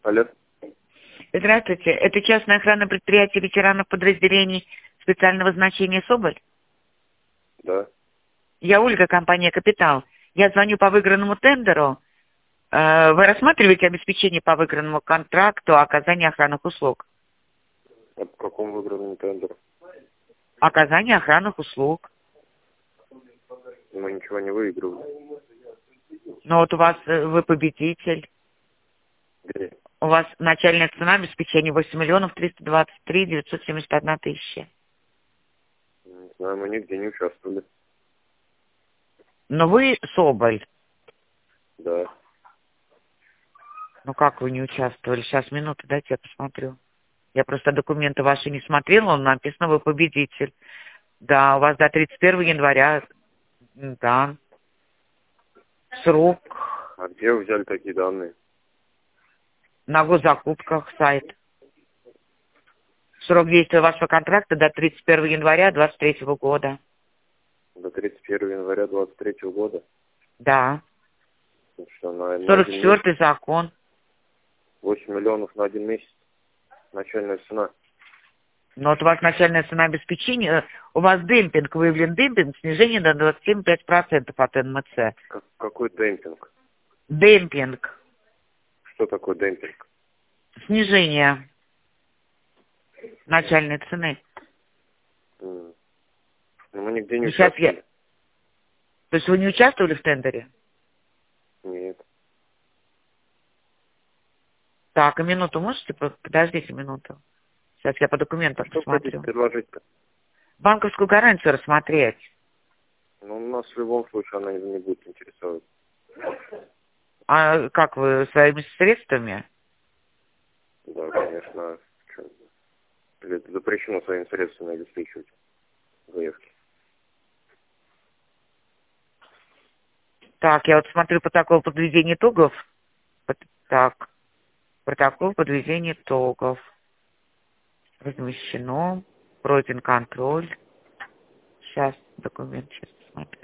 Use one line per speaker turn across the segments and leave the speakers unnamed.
Алло.
Здравствуйте. Это частная охрана предприятия ветеранов подразделений специального значения «Соболь».
Да.
Я Ольга, компания «Капитал». Я звоню по выигранному тендеру. Вы рассматриваете обеспечение по выигранному контракту оказания охранных услуг?
А по какому выигранному тендеру?
Оказание охранных услуг.
Мы ничего не выигрывали.
Но вот у вас, вы победитель.
Где?
У вас начальная цена обеспечения 8 миллионов 323 971 тысяча.
Не знаю, мы нигде не участвовали.
Но вы Соболь.
Да.
Ну как вы не участвовали? Сейчас, минуту, дайте я посмотрю. Я просто документы ваши не смотрела, но написано, вы победитель. Да, у вас до 31 января, да, срок
А где вы взяли такие данные?
на госзакупках сайт. Срок действия вашего контракта до 31 января 2023 года.
До 31 января 23 года?
Да.
Ну что, на один месяц?
44-й закон.
8 миллионов на один месяц. Начальная цена.
Но вот у вас начальная цена обеспечения, у вас демпинг, выявлен демпинг, снижение до 27,5% от НМЦ.
Какой демпинг?
Демпинг.
Что такое демпинг?
Снижение начальной цены.
Ну, мы нигде не
Сейчас
участвовали.
То есть вы не участвовали в тендере?
Нет.
Так, а минуту можете? Подождите минуту. Сейчас я по документам
Что вы хотите
посмотрю.
предложить-то?
Банковскую гарантию рассмотреть.
Ну, нас в любом случае она не будет интересовать.
А как вы, своими средствами?
Да, конечно. Что? Или это запрещено своими средствами обеспечивать заявки.
Так, я вот смотрю протокол подведения итогов. Так, протокол подведения итогов. Размещено. Пройден контроль. Сейчас документ, сейчас посмотрю.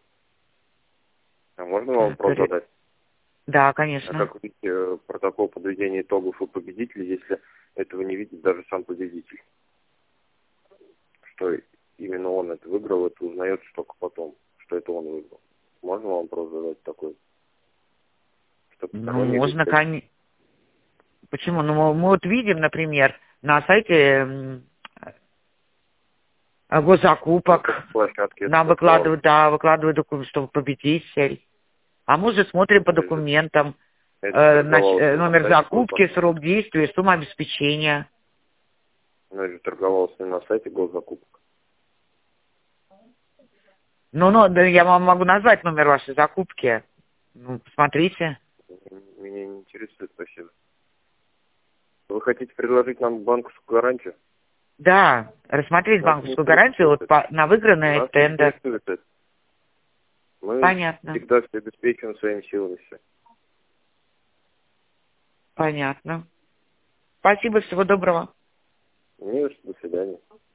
А можно вам вопрос задать?
Да,
А
конечно.
как видите протокол подведения итогов у победителя, если этого не видит даже сам победитель? Что именно он это выиграл, это узнается только потом, что это он выиграл. Можно вам вопрос задать такой? Что
Ну,
посторонний
можно,
лицо?
конечно. Почему? Ну, мы вот видим, например, на сайте госзакупок,
Площадки это
нам выкладывают, да, выкладывают документ, что вы победитель. А мы же смотрим по документам, номер закупки, срок действия, сумма обеспечения.
Ну, я же торговался не на сайте госзакупок.
Ну, да, я вам могу назвать номер вашей закупки. Ну, посмотрите.
Меня не интересует, спасибо. Вы хотите предложить нам банковскую гарантию?
Да, рассмотреть
Нас
банковскую гарантию вот на выигранный тендер.
Мы
Понятно.
всегда все обеспечиваем своими силами все.
Понятно. Спасибо, всего доброго.
Не за что, до свидания.